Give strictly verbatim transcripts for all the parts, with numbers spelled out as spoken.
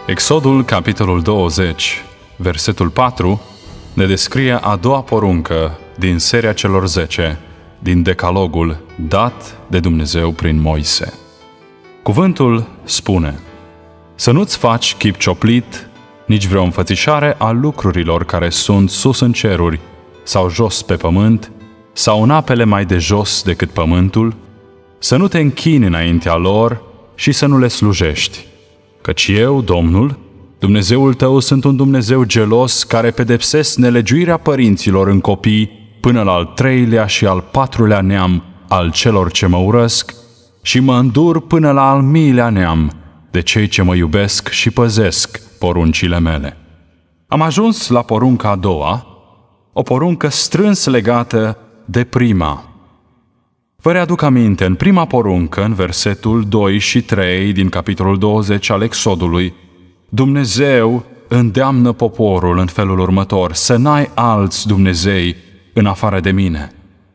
Exodul, capitolul douăzeci, versetul patru, ne descrie a doua poruncă din seria celor zece, din Decalogul dat de Dumnezeu prin Moise. Cuvântul spune: să nu-ți faci chip cioplit, nici vreo înfățișare a lucrurilor care sunt sus în ceruri sau jos pe pământ, sau în apele mai de jos decât pământul, să nu te închini înaintea lor și să nu le slujești. Căci eu, Domnul, Dumnezeul tău, sunt un Dumnezeu gelos care pedepsesc nelegiuirea părinților în copii până la al treilea și al patrulea neam al celor ce mă urăsc și mă îndur până la al miilea neam de cei ce mă iubesc și păzesc poruncile mele. Am ajuns la porunca a doua, o poruncă strâns legată de prima. Vă readuc aminte, în prima poruncă, în versetul doi și trei din capitolul douăzeci al Exodului, Dumnezeu îndeamnă poporul în felul următor: să n-ai alți Dumnezei în afară de mine.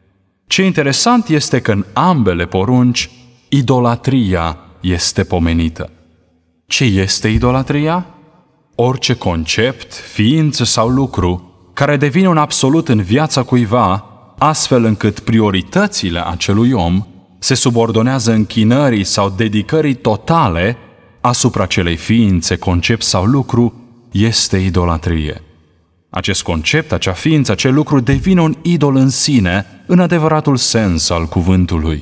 Ce interesant este că în ambele porunci idolatria este pomenită. Ce este idolatria? Orice concept, ființă sau lucru care devine un absolut în viața cuiva, astfel încât prioritățile acelui om se subordonează închinării sau dedicării totale asupra acelei ființe, concept sau lucru, este idolatrie. Acest concept, acea ființă, acel lucru devine un idol în sine, în adevăratul sens al cuvântului.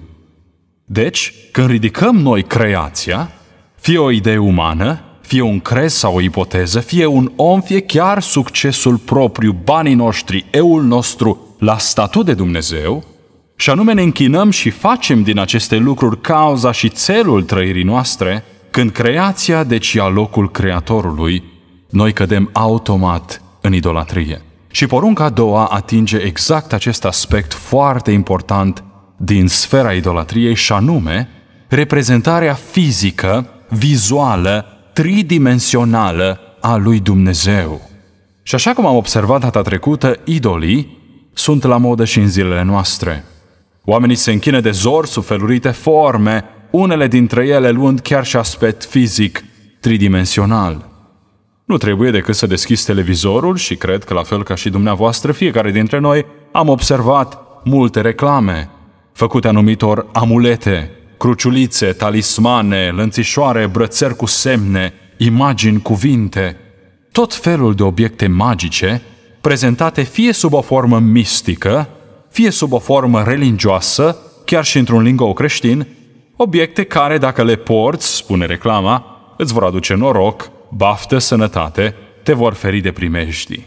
Deci, când ridicăm noi creația, fie o idee umană, fie un crez sau o ipoteză, fie un om, fie chiar succesul propriu, banii noștri, eul nostru, la statut de Dumnezeu, și anume ne închinăm și facem din aceste lucruri cauza și țelul trăirii noastre, când creația deci ia locul Creatorului, noi cădem automat în idolatrie. Și porunca a doua atinge exact acest aspect foarte important din sfera idolatriei, și anume reprezentarea fizică, vizuală, tridimensională a lui Dumnezeu. Și așa cum am observat data trecută, idolii sunt la modă și în zilele noastre. Oamenii se închină de zor sub felurite forme, unele dintre ele luând chiar și aspect fizic tridimensional. Nu trebuie decât să deschizi televizorul și cred că, la fel ca și dumneavoastră, fiecare dintre noi am observat multe reclame făcute anumitor amulete, cruciulițe, talismane, lănțișoare, brățări cu semne, imagini, cuvinte, tot felul de obiecte magice prezentate fie sub o formă mistică, fie sub o formă religioasă, chiar și într-un lingou creștin, obiecte care, dacă le porți, spune reclama, îți vor aduce noroc, baftă, sănătate, te vor feri de primejdii.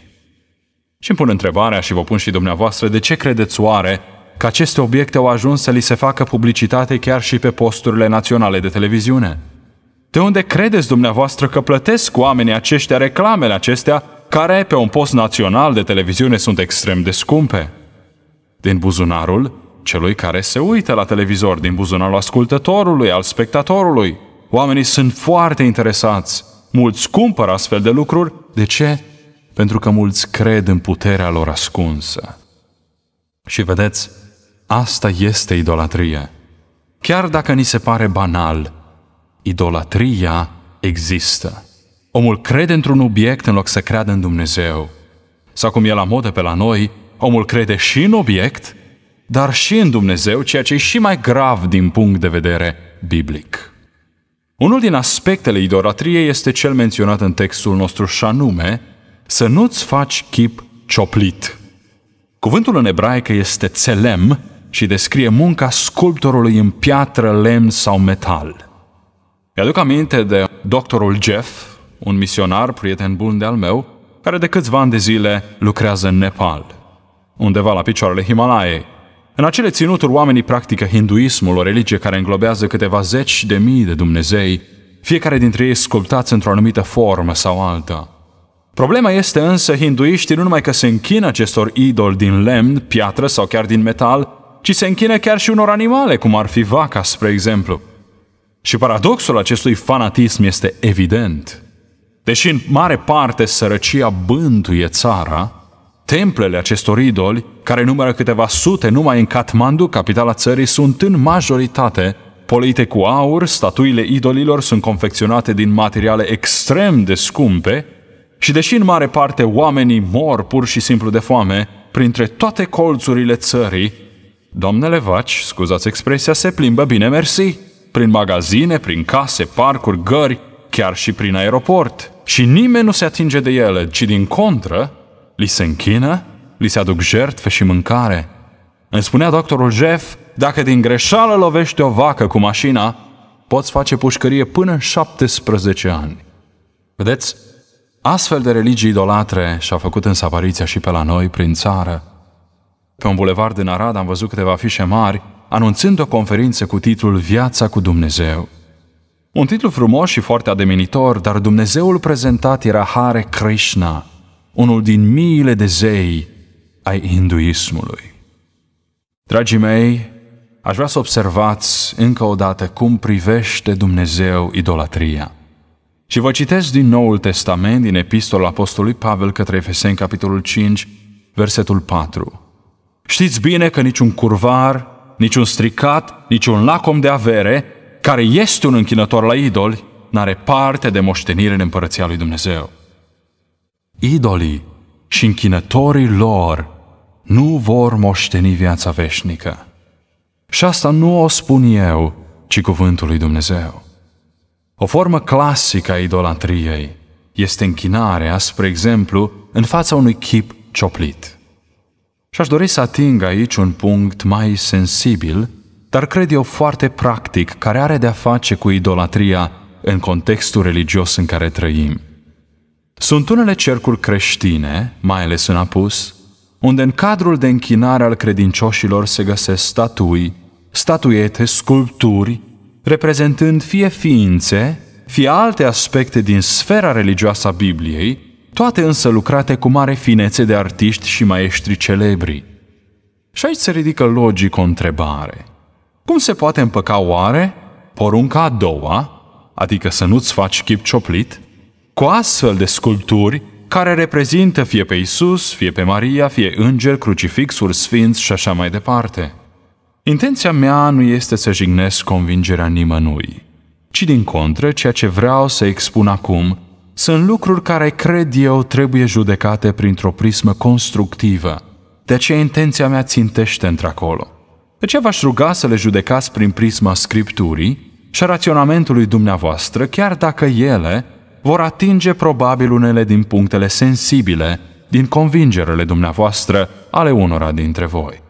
Și îmi pun întrebarea, și vă pun și dumneavoastră: de ce credeți oare că aceste obiecte au ajuns să li se facă publicitate chiar și pe posturile naționale de televiziune? De unde credeți dumneavoastră că plătesc oamenii aceștia reclamele acestea, care pe un post național de televiziune sunt extrem de scumpe? Din buzunarul celui care se uită la televizor, din buzunarul ascultătorului, al spectatorului. Oamenii sunt foarte interesați. Mulți cumpără astfel de lucruri. De ce? Pentru că mulți cred în puterea lor ascunsă. Și vedeți, asta este idolatrie. Chiar dacă ni se pare banal, idolatria există. Omul crede într-un obiect în loc să creadă în Dumnezeu. Sau cum e la modă pe la noi, omul crede și în obiect, dar și în Dumnezeu, ceea ce e și mai grav din punct de vedere biblic. Unul din aspectele idolatriei este cel menționat în textul nostru, și anume să nu-ți faci chip cioplit. Cuvântul în ebraică este tselem și descrie munca sculptorului în piatră, lemn sau metal. Mi-aduc aminte de doctorul Jeff, un misionar, prieten bun de-al meu, care de câțiva ani de zile lucrează în Nepal, undeva la picioarele Himalaiei. În acele ținuturi, oamenii practică hinduismul, o religie care înglobează câteva zeci de mii de Dumnezei, fiecare dintre ei sculptați într-o anumită formă sau alta. Problema este însă, hinduiștii nu numai că se închină acestor idoli din lemn, piatră sau chiar din metal, ci se închină chiar și unor animale, cum ar fi vaca, spre exemplu. Și paradoxul acestui fanatism este evident. Deși în mare parte sărăcia bântuie țara, templele acestor idoli, care numără câteva sute numai în Kathmandu, capitala țării, sunt în majoritate polite cu aur, statuile idolilor sunt confecționate din materiale extrem de scumpe și deși în mare parte oamenii mor pur și simplu de foame, printre toate colțurile țării, doamnele vaci, scuzați expresia, se plimbă bine mersi, prin magazine, prin case, parcuri, gări, chiar și prin aeroport. Și nimeni nu se atinge de ele, ci din contră, li se închină, li se aduc jertfe și mâncare. Îmi spunea doctorul Jeff, dacă din greșeală lovești o vacă cu mașina, poți face pușcărie până în șaptesprezece ani. Vedeți, astfel de religii idolatre și-au făcut însă apariția și pe la noi prin țară. Pe un bulevard din Arad am văzut câteva afișe mari anunțând o conferință cu titlul Viața cu Dumnezeu. Un titlu frumos și foarte ademenitor, dar Dumnezeul prezentat era Hare Krishna, unul din miile de zei ai hinduismului. Dragii mei, aș vrea să observați încă o dată cum privește Dumnezeu idolatria. Și vă citesc din Noul Testament, din Epistola Apostolului Pavel către Efeseni, capitolul cinci, versetul patru. Știți bine că niciun curvar, niciun stricat, niciun lacom de avere, care este un închinător la idoli, n-are parte de moștenire în Împărăția lui Dumnezeu. Idolii și închinătorii lor nu vor moșteni viața veșnică. Și asta nu o spun eu, ci cuvântul lui Dumnezeu. O formă clasică a idolatriei este închinarea, spre exemplu, în fața unui chip cioplit. Și aș dori să ating aici un punct mai sensibil, dar cred eu foarte practic, care are de-a face cu idolatria în contextul religios în care trăim. Sunt unele cercuri creștine, mai ales în apus, unde în cadrul de închinare al credincioșilor se găsesc statui, statuiete, sculpturi, reprezentând fie ființe, fie alte aspecte din sfera religioasă a Bibliei, toate însă lucrate cu mare finețe de artiști și maestri celebri. Și aici se ridică logic o întrebare. Cum se poate împăca oare porunca a doua, adică să nu-ți faci chip cioplit, cu astfel de sculpturi care reprezintă fie pe Iisus, fie pe Maria, fie îngeri, crucifixuri, sfinți și așa mai departe? Intenția mea nu este să jignesc convingerea nimănui, ci din contră, ceea ce vreau să expun acum sunt lucruri care, cred eu, trebuie judecate printr-o prismă constructivă. De aceea intenția mea țintește într-acolo. De aceea v-aș ruga să le judecați prin prisma Scripturii și a raționamentului dumneavoastră, chiar dacă ele vor atinge probabil unele din punctele sensibile din convingerele dumneavoastră ale unora dintre voi.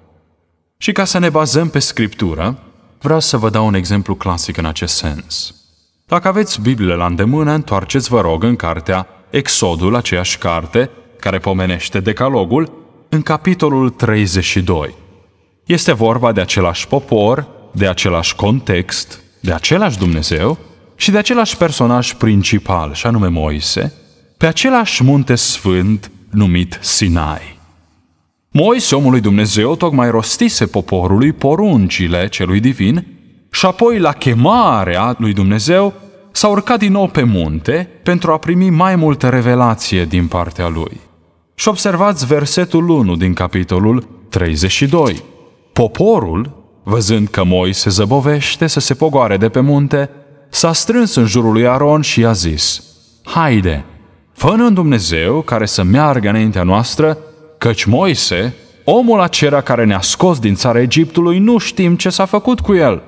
Și ca să ne bazăm pe Scriptură, vreau să vă dau un exemplu clasic în acest sens. Dacă aveți Bibliile la îndemână, întoarceți, vă rog, în cartea Exodul, aceeași carte care pomenește Decalogul, în capitolul treizeci și doi. Este vorba de același popor, de același context, de același Dumnezeu și de același personaj principal, și anume Moise, pe același munte sfânt numit Sinai. Moise, omul lui Dumnezeu, tocmai rostise poporului poruncile celui divin și apoi, la chemarea lui Dumnezeu, s-a urcat din nou pe munte pentru a primi mai multă revelație din partea lui. Și observați versetul unu din capitolul treizeci și doi. Poporul, văzând că Moise zăbovește să se pogoare de pe munte, s-a strâns în jurul lui Aron și i-a zis: Haide, fă-ne un Dumnezeu care să meargă înaintea noastră, căci Moise, omul acela care ne-a scos din țara Egiptului, nu știm ce s-a făcut cu el.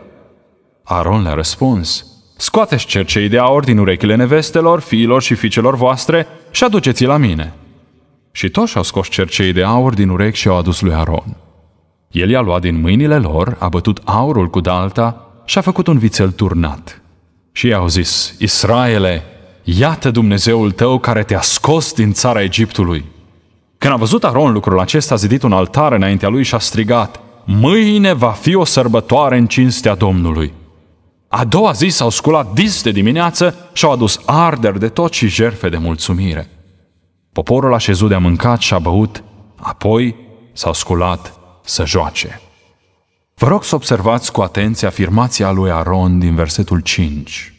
Aron le-a răspuns: Scoateți cercei de aur din urechile nevestelor, fiilor și fiicelor voastre și aduceți-i la mine. Și toți și-au scos cercei de aur din urechi și au adus lui Aron. El i-a luat din mâinile lor, a bătut aurul cu dalta și a făcut un vițel turnat. Și i-au zis: Israele, iată Dumnezeul tău care te-a scos din țara Egiptului. Când a văzut Aron lucrul acesta, a zidit un altar înaintea lui și a strigat: Mâine va fi o sărbătoare în cinstea Domnului. A doua zi s-au sculat dis de dimineață și au adus arderi de tot și jertfe de mulțumire. Poporul a șezut de-a mâncat și a băut, apoi s-au sculat să joace. Vă rog să observați cu atenție afirmația lui Aron din versetul cinci.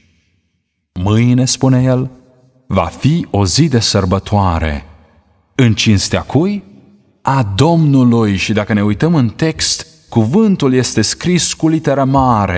Mâine, spune el, va fi o zi de sărbătoare. În cinstea cui? A Domnului. Și dacă ne uităm în text, cuvântul este scris cu literă mare,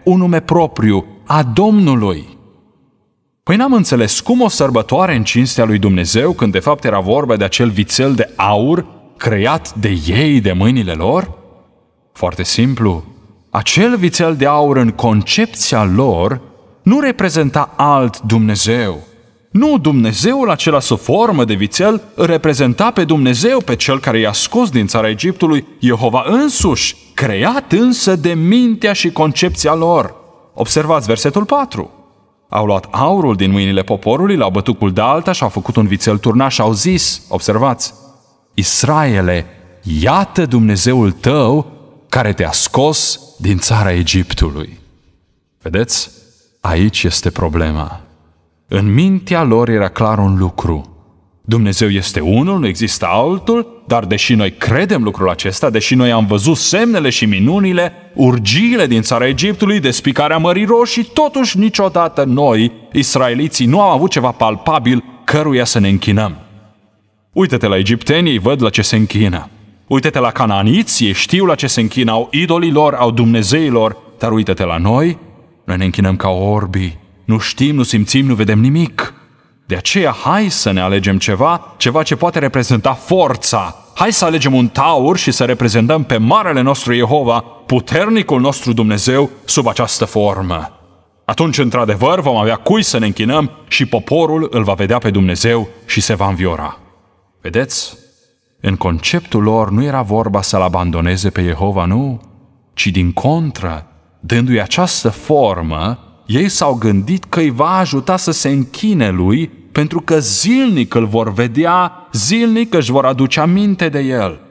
un nume propriu, a Domnului. Păi n-am înțeles cum o sărbătoare în cinstea lui Dumnezeu, când de fapt era vorba de acel vițel de aur creat de ei, de mâinile lor? Foarte simplu, acel vițel de aur în concepția lor nu reprezenta alt Dumnezeu. Nu, Dumnezeul acela sub formă de vițel îl reprezenta pe Dumnezeu, pe Cel care i-a scos din țara Egiptului, Jehova însuși, creat însă de mintea și concepția lor. Observați versetul patru. Au luat aurul din mâinile poporului, l-au bătut cu dalta și au făcut un vițel turnat și au zis, observați, Israele, iată Dumnezeul tău care te-a scos din țara Egiptului. Vedeți? Aici este problema. În mintea lor era clar un lucru. Dumnezeu este unul, nu există altul, dar deși noi credem lucrul acesta, deși noi am văzut semnele și minunile, urgiile din țara Egiptului, despicarea Mării Roșii, totuși niciodată noi, israeliții, nu am avut ceva palpabil căruia să ne închinăm. Uită-te la egipteni, ei văd la ce se închină. Uită-te la canaaniți, ei știu la ce se închină, au idolii lor, au dumnezeilor, dar uită-te la noi, noi ne închinăm ca orbii, nu știm, nu simțim, nu vedem nimic. De aceea, hai să ne alegem ceva, ceva ce poate reprezenta forța. Hai să alegem un taur și să reprezentăm pe marele nostru Jehova, puternicul nostru Dumnezeu, sub această formă. Atunci, într-adevăr, vom avea cui să ne închinăm și poporul îl va vedea pe Dumnezeu și se va înviora. Vedeți? În conceptul lor nu era vorba să-L abandoneze pe Jehova, nu, ci din contră, dându-i această formă, ei s-au gândit că îi va ajuta să se închine lui, pentru că zilnic îl vor vedea, zilnic își vor aduce aminte de el.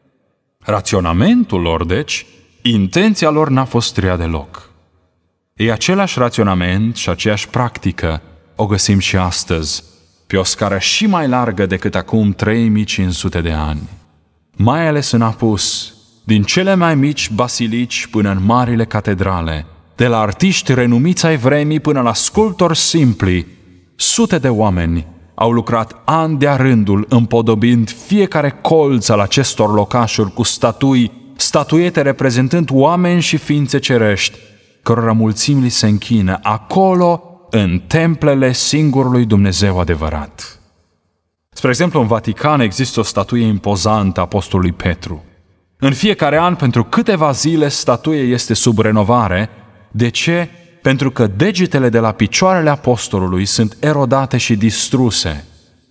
Raționamentul lor, deci, intenția lor n-a fost rea deloc. E același raționament și aceeași practică o găsim și astăzi, pe o scară și mai largă decât acum trei mii cinci sute de ani. Mai ales în apus, din cele mai mici basilici până în marile catedrale, de la artiști renumiți ai vremii până la sculptori simpli, sute de oameni au lucrat ani de-a rândul împodobind fiecare colț al acestor locașuri cu statui, statuete reprezentând oameni și ființe cerești, cărora mulțimi li se închină acolo, în templele singurului Dumnezeu adevărat. Spre exemplu, în Vatican există o statuie impozantă a apostolului Petru. În fiecare an, pentru câteva zile, statuia este sub renovare. De ce? Pentru că degetele de la picioarele apostolului sunt erodate și distruse.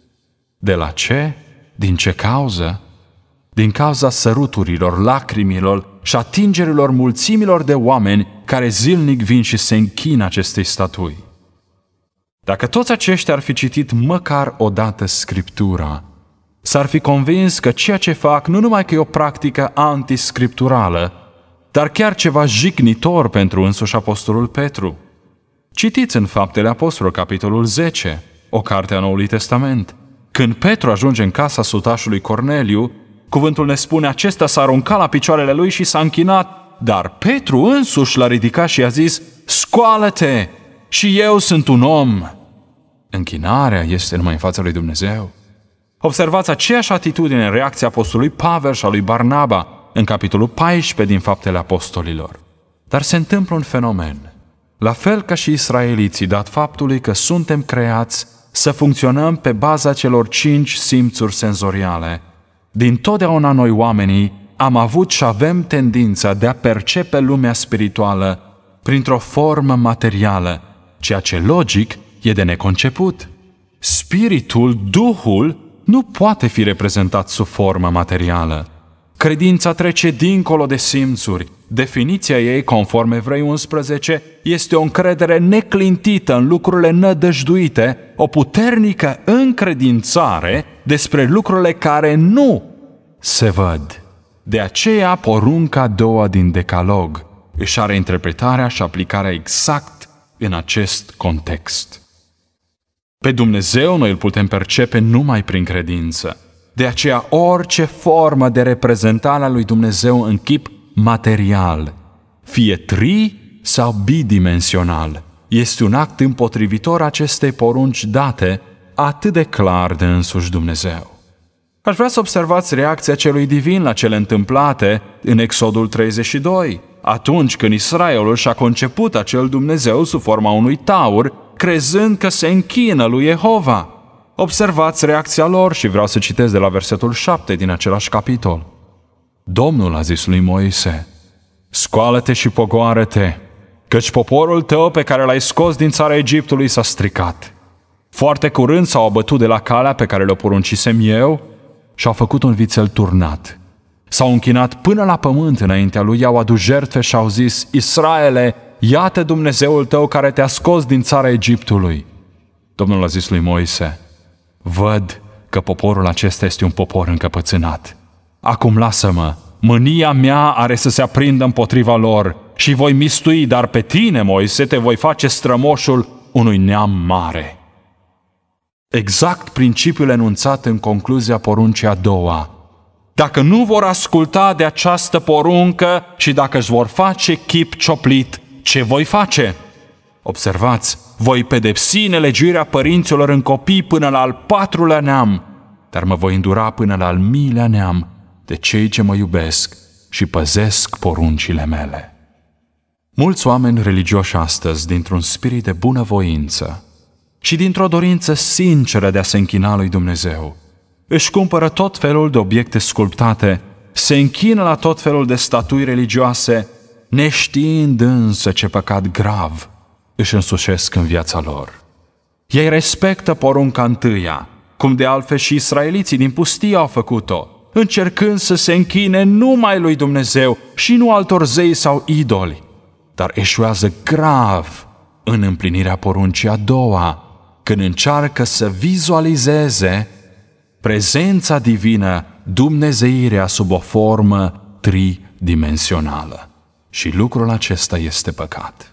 De la ce? Din ce cauză? Din cauza săruturilor, lacrimilor și atingerilor mulțimilor de oameni care zilnic vin și se închină acestei statui. Dacă toți aceștia ar fi citit măcar o dată Scriptura, s-ar fi convins că ceea ce fac nu numai că e o practică antiscripturală, dar chiar ceva jignitor pentru însuși apostolul Petru. Citiți în Faptele Apostolilor, capitolul zece, o carte a Noului Testament. Când Petru ajunge în casa sutașului Corneliu, cuvântul ne spune, acesta s-a aruncat la picioarele lui și s-a închinat, dar Petru însuși l-a ridicat și i-a zis, scoală-te, și eu sunt un om. Închinarea este numai în fața lui Dumnezeu. Observați aceeași atitudine în reacția apostolului Pavel și a lui Barnaba în capitolul paisprezece din Faptele Apostolilor. Dar se întâmplă un fenomen. La fel ca și israeliții, dat faptului că suntem creați să funcționăm pe baza celor cinci simțuri senzoriale. Din totdeauna noi oamenii am avut și avem tendința de a percepe lumea spirituală printr-o formă materială, ceea ce logic e de neconceput. Spiritul, Duhul, nu poate fi reprezentat sub formă materială. Credința trece dincolo de simțuri. Definiția ei, conform Evrei unsprezece, este o încredere neclintită în lucrurile nădăjduite, o puternică încredințare despre lucrurile care nu se văd. De aceea, porunca a doua din Decalog își are interpretarea și aplicarea exact în acest context. Pe Dumnezeu noi îl putem percepe numai prin credință. De aceea orice formă de reprezentare a lui Dumnezeu în chip material, fie tri sau bidimensional, este un act împotrivitor acestei porunci date atât de clar de însuși Dumnezeu. Aș vrea să observați reacția celui divin la cele întâmplate în Exodul treizeci și doi. atunci când Israelul și-a conceput acel Dumnezeu sub forma unui taur, crezând că se închină lui Jehova. Observați reacția lor și vreau să citesc de la versetul șapte din același capitol. Domnul a zis lui Moise: scoală-te și pogoară-te, căci poporul tău pe care l-ai scos din țara Egiptului s-a stricat. Foarte curând s-au abătut de la calea pe care le-o poruncisem eu și au făcut un vițel turnat. S-au închinat până la pământ înaintea lui, i-au adus jertfe și au zis: Israele, iată Dumnezeul tău care te-a scos din țara Egiptului. Domnul a zis lui Moise: văd că poporul acesta este un popor încăpățânat. Acum lasă-mă, mânia mea are să se aprindă împotriva lor și voi mistui, dar pe tine, Moise, te voi face strămoșul unui neam mare. Exact principiul enunțat în concluzia poruncii a doua. Dacă nu vor asculta de această poruncă și dacă își vor face chip cioplit, ce voi face? Observați, voi pedepsi nelegiuirea părinților în copii până la al patrulea neam, dar mă voi îndura până la al miilea neam de cei ce mă iubesc și păzesc poruncile mele. Mulți oameni religioși astăzi, dintr-un spirit de bunăvoință și dintr-o dorință sinceră de a se închina lui Dumnezeu, își cumpără tot felul de obiecte sculptate, se închină la tot felul de statui religioase, neștiind însă ce păcat grav își însușesc în viața lor. Ei respectă porunca întâia, cum de altfel și israeliții din pustie au făcut-o, încercând să se închine numai lui Dumnezeu și nu altor zei sau idoli, dar eșuează grav în împlinirea poruncii a doua, când încearcă să vizualizeze prezența divină, dumnezeirea sub o formă tridimensională. Și lucrul acesta este păcat.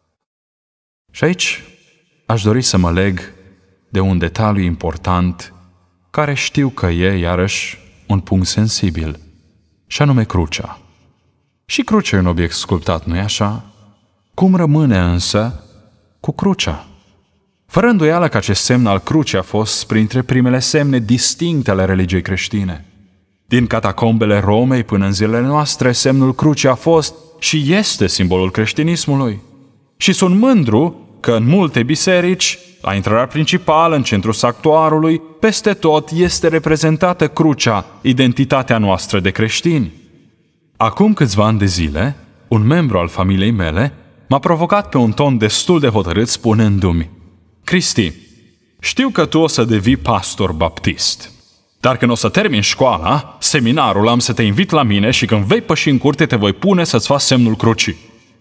Și aici aș dori să mă leg de un detaliu important care știu că e, iarăși, un punct sensibil, și anume crucea. Și crucea e un obiect sculptat, nu-i așa? Cum rămâne însă cu crucea? Fără îndoială că acest semn al crucii a fost printre primele semne distincte ale religiei creștine. Din catacombele Romei până în zilele noastre, semnul crucii a fost și este simbolul creștinismului. Și sunt mândru că în multe biserici, la intrarea principală, în centrul sanctuarului, peste tot este reprezentată crucea, identitatea noastră de creștini. Acum câțiva ani de zile, un membru al familiei mele m-a provocat pe un ton destul de hotărât spunându-mi: Cristi, știu că tu o să devii pastor baptist, dar când o să termin școala, seminarul, am să te invit la mine și când vei păși în curte te voi pune să-ți faci semnul crucii.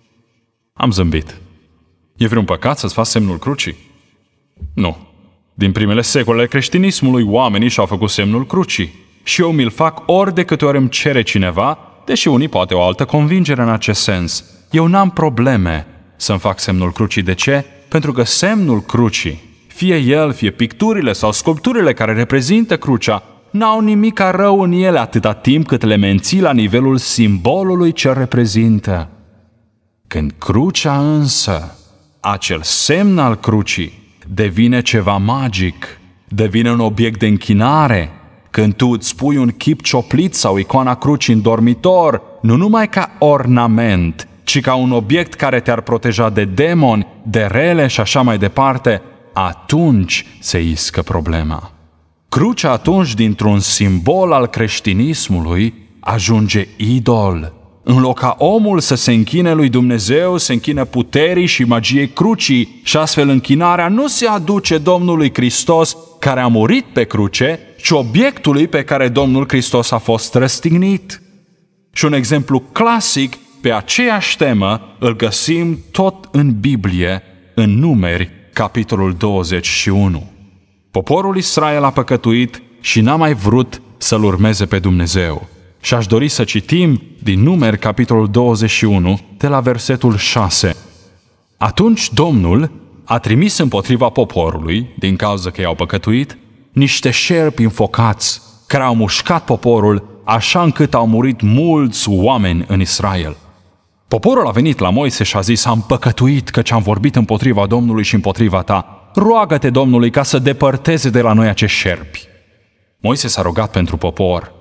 Am zâmbit. E vreun păcat să-ți faci semnul crucii? Nu. Din primele secole ale creștinismului, oamenii și-au făcut semnul crucii și eu mi-l fac ori de câte ori îmi cere cineva, deși unii poate o altă convingere în acest sens. Eu n-am probleme să-mi fac semnul crucii. De ce? Pentru că semnul crucii, fie el, fie picturile sau sculpturile care reprezintă crucea, n-au nimic rău în ele atâta timp cât le menții la nivelul simbolului ce reprezintă. Când crucea însă, acel semn al crucii, devine ceva magic, devine un obiect de închinare, când tu îți pui un chip cioplit sau icoana crucii în dormitor, nu numai ca ornament, ci ca un obiect care te-ar proteja de demoni, de rele și așa mai departe, atunci se iscă problema. Crucea atunci, dintr-un simbol al creștinismului, ajunge idol. În loc ca omul să se închine lui Dumnezeu, se închină puterii și magiei crucii și astfel închinarea nu se aduce Domnului Hristos care a murit pe cruce, ci obiectului pe care Domnul Hristos a fost răstignit. Și un exemplu clasic pe aceeași temă îl găsim tot în Biblie, în Numeri, capitolul douăzeci și unu. Poporul Israel a păcătuit și n-a mai vrut să-L urmeze pe Dumnezeu. Și aș dori să citim din Numeri, capitolul douăzeci și unu, de la versetul șase. Atunci Domnul a trimis împotriva poporului, din cauza că i-au păcătuit, niște șerpi înfocați care au mușcat poporul, așa încât au murit mulți oameni în Israel. Poporul a venit la Moise și a zis: am păcătuit căci am vorbit împotriva Domnului și împotriva ta. Roagă-te Domnului ca să depărteze de la noi acești șerpi. Moise s-a rugat pentru popor,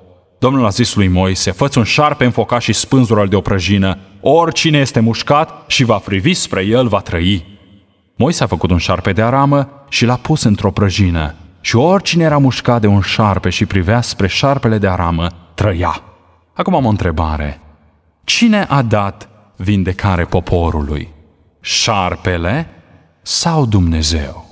Domnul a zis lui Moise: fă-ți un șarpe înfocat și spânzură-l de o prăjină. Oricine este mușcat și va privi spre el va trăi. Moise a făcut un șarpe de aramă și l-a pus într-o prăjină. Și oricine era mușcat de un șarpe și privea spre șarpele de aramă, trăia. Acum am o întrebare. Cine a dat vindecare poporului? Șarpele sau Dumnezeu?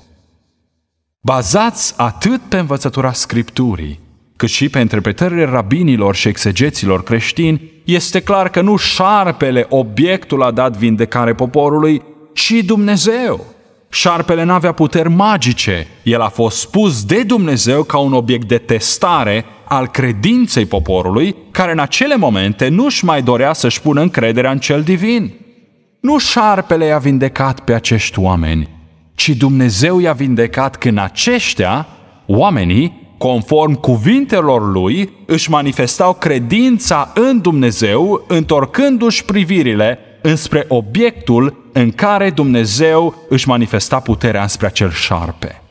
Bazați atât pe învățătura Scripturii, cât și pe interpretările rabinilor și exegeților creștini, este clar că nu șarpele, obiectul, a dat vindecare poporului, ci Dumnezeu. Șarpele n-avea puteri magice. El a fost spus de Dumnezeu ca un obiect de testare al credinței poporului, care în acele momente nu-și mai dorea să-și pună încrederea în cel divin. Nu șarpele i-a vindecat pe acești oameni, ci Dumnezeu i-a vindecat când aceștia, oamenii, conform cuvintelor lui, își manifestau credința în Dumnezeu, întorcându-și privirile înspre obiectul în care Dumnezeu își manifesta puterea înspre acel șarpe.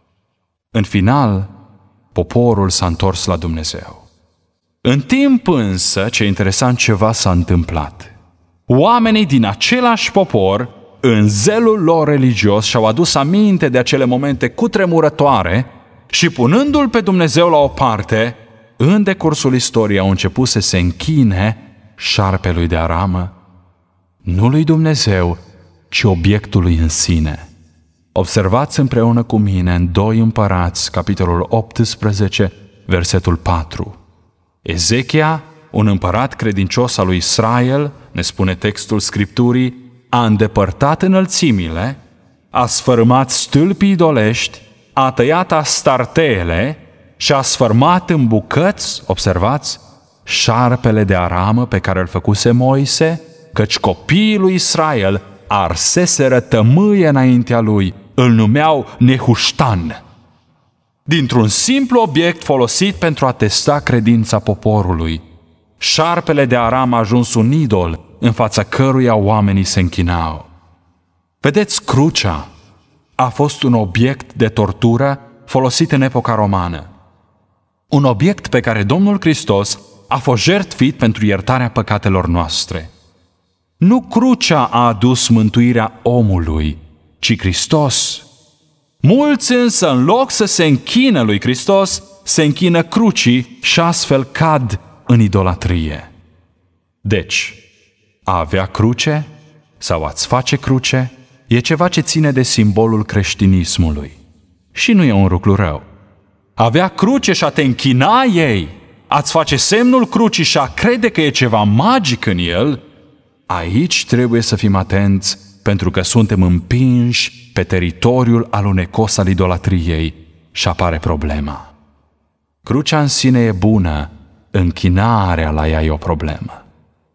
În final, poporul s-a întors la Dumnezeu. În timp însă, ce interesant, ceva s-a întâmplat. Oamenii din același popor, în zelul lor religios, și-au adus aminte de acele momente cutremurătoare și, punându-L pe Dumnezeu la o parte, în decursul istoriei au început să se închine șarpelui de aramă, nu lui Dumnezeu, ci obiectului în sine. Observați împreună cu mine în doi Împărați, capitolul optsprezece, versetul patru. Ezechia, un împărat credincios al lui Israel, ne spune textul Scripturii, a îndepărtat înălțimile, a sfărâmat stâlpii idolești, a tăiat astarteele și a sfărmat în bucăți, observați, șarpele de aramă pe care îl făcuse Moise, căci copiii lui Israel arseseră tămâie înaintea lui, îl numeau Nehuștan. Dintr-un simplu obiect folosit pentru a testa credința poporului, șarpele de aramă a ajuns un idol în fața căruia oamenii se închinau. Vedeți, crucea a fost un obiect de tortură folosit în epoca romană. Un obiect pe care Domnul Hristos a fost jertfit pentru iertarea păcatelor noastre. Nu crucea a adus mântuirea omului, ci Hristos. Mulți însă, în loc să se închină lui Hristos, se închină crucii și astfel cad în idolatrie. Deci, a avea cruce sau a-ți face cruce e ceva ce ține de simbolul creștinismului. Și nu e un lucru rău. A avea cruce și a te închina ei, a-ți face semnul crucii și a crede că e ceva magic în el, aici trebuie să fim atenți, pentru că suntem împinși pe teritoriul alunecos al idolatriei și apare problema. Crucea în sine e bună, închinarea la ea e o problemă.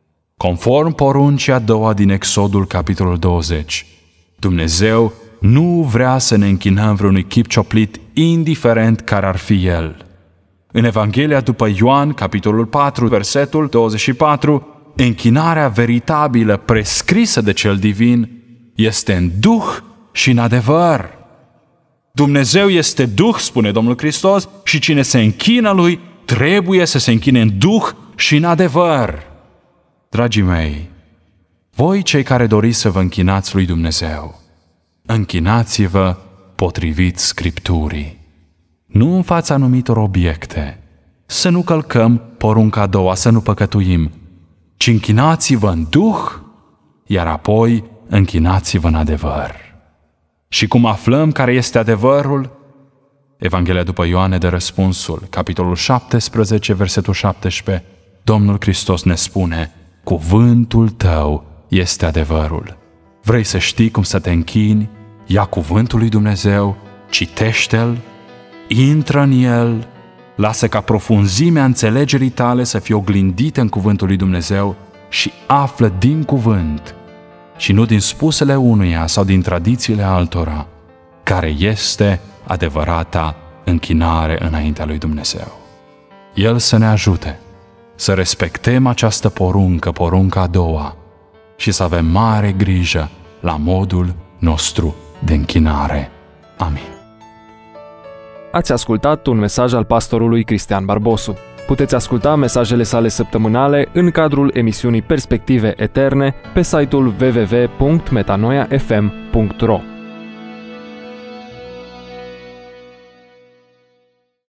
Conform poruncii a doua din Exodul, capitolul douăzeci, Dumnezeu nu vrea să ne închinăm vreunui chip cioplit, indiferent care ar fi el. În Evanghelia după Ioan, capitolul patru, versetul douăzeci și patru, închinarea veritabilă prescrisă de cel divin este în duh și în adevăr. Dumnezeu este duh, spune Domnul Hristos, și cine se închină lui trebuie să se închine în duh și în adevăr. Dragii mei, voi cei care doriți să vă închinați lui Dumnezeu, închinați-vă potrivit Scripturii, nu în fața anumitor obiecte, să nu călcăm porunca a doua, să nu păcătuim, ci închinați-vă în duh, iar apoi închinați-vă în adevăr. Și cum aflăm care este adevărul? Evanghelia după Ioan ne dă răspunsul. Capitolul șaptesprezece, versetul șaptesprezece, Domnul Hristos ne spune: cuvântul tău este adevărul. Vrei să știi cum să te închini? Ia cuvântul lui Dumnezeu, citește-l, intră în el, lasă ca profunzimea înțelegerii tale să fie oglindită în cuvântul lui Dumnezeu și află din cuvânt și nu din spusele unuia sau din tradițiile altora, care este adevărata închinare înaintea lui Dumnezeu. El să ne ajute să respectăm această poruncă, porunca a doua, și să avem mare grijă la modul nostru de închinare. Amin. Ați ascultat un mesaj al pastorului Cristian Barbosu. Puteți asculta mesajele sale săptămânale în cadrul emisiunii Perspective Eterne pe site-ul w w w punct metanoia f m punct r o.